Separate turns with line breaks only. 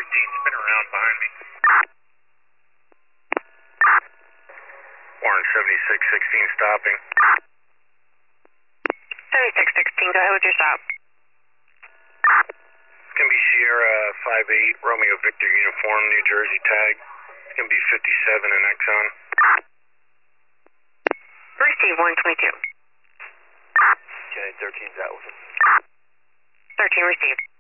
spin around behind me. Warren 7616 stopping.
7616, go ahead with your stop.
It's going to be Sierra 58, Romeo Victor Uniform, New Jersey tag. It's going to be 57 in Exxon.
Receive 122.
Okay, 13's out with him.
13 received.